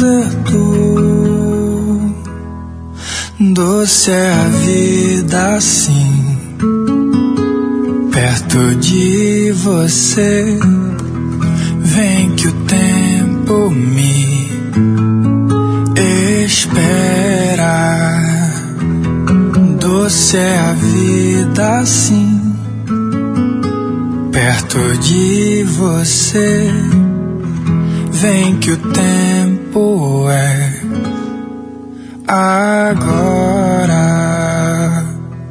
deserto. Doce é a vida assim, perto de você. Vem que o tempo me espera. Doce é a vida assim, perto de você. Vem que o tempo é agora.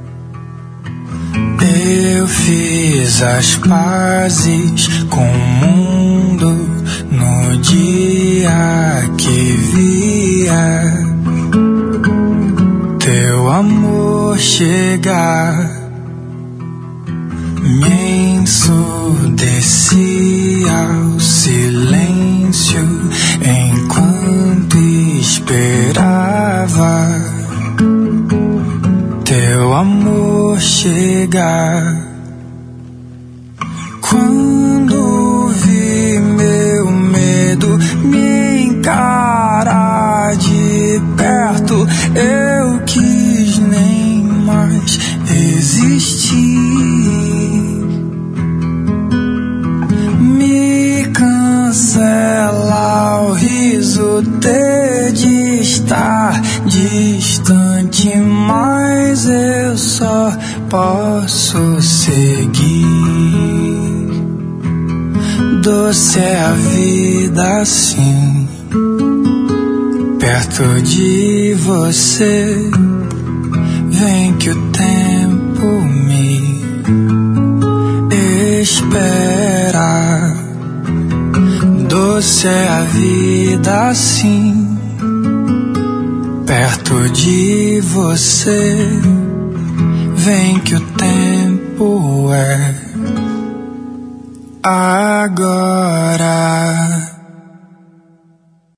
Eu fiz as pazes com o mundo no dia que via teu amor chegar. Me ensurdeci ao silêncio enquanto esperava teu amor chegar. Quando vi meu medo me encarar de perto, eu quis nem mais existir. Me cancela o riso ter de estar distante, mas eu só posso seguir. Doce é a vida assim, perto de você. Vem que o tempo me espera. Doce é a vida assim, perto de você. Vem que o tempo é agora.